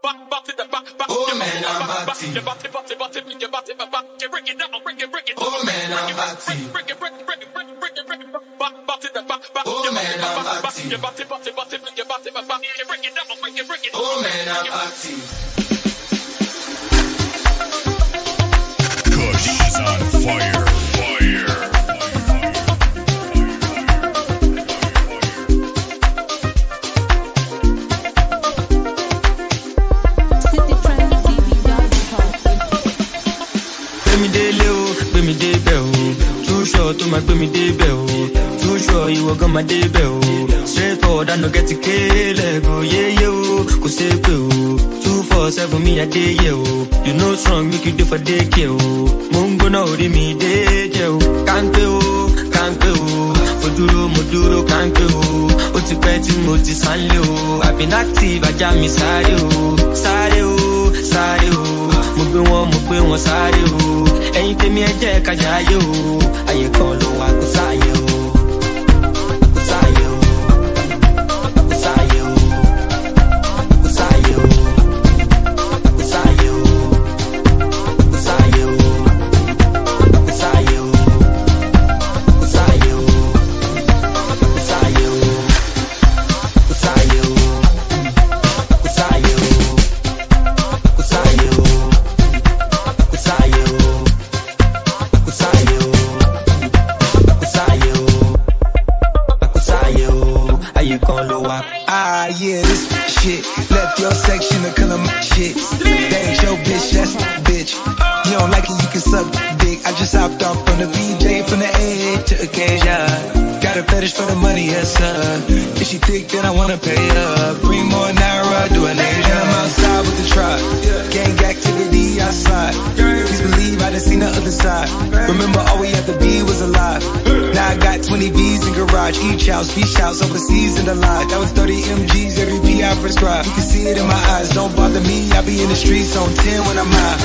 Oh man, I'm batty. Oh man, I'm batty. Oh man, I'm batty. Oh man, I'm batty. Kush on fire. To my baby debel, too sure you were gonna debel. Straightforward, I no get to kill ego, yeah, yo. Go say, 247 me a day, yo. You know strong, make you do for day, yo. Mungo no, me day, yo. Can't go. Moduro, can't go. Oti peti, moti sanleo. I've been active, I jam me sario. Mugbe won sario. Ẹ̀yin tèmi ẹ jẹ́ ká jayé o, ayé kan ló wà kó sáyé o. Yeah, this shit. Left your section to color my shit. That ain't your bitch, that's my bitch. You don't like it, you can suck dick. I just hopped off from the BJ, from the A to occasion. Got a fetish for the money, yes sir. If she thick, then I wanna pay her. Bring more Naira, do an Asian. I'm outside with the tribe. Gang activity outside. Please believe I done seen the other side. Remember all we had to be was alive. Now I got 20 V's in garage. Each house, beach house, overseas in the lot. That was 30 MGs, every P I prescribe. You can see it in my eyes, don't bother me. I be in the streets on 10 when I'm high.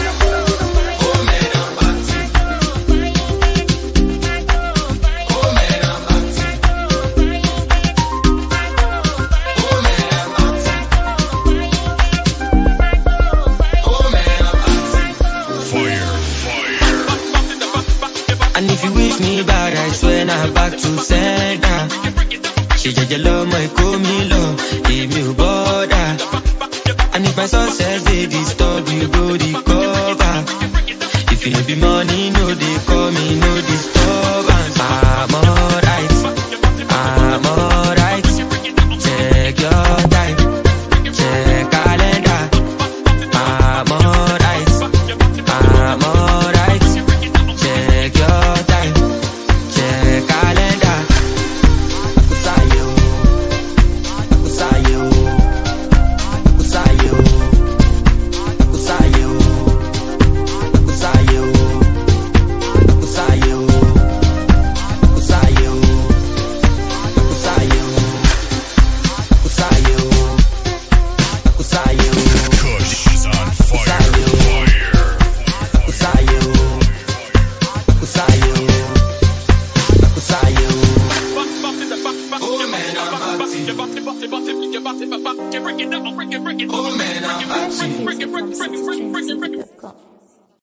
And if you wish me bad, I swear now back to sender. She just love my comilo, give me a border. And if my success they disturb you, go the cover. If you no be money, no they call me, no they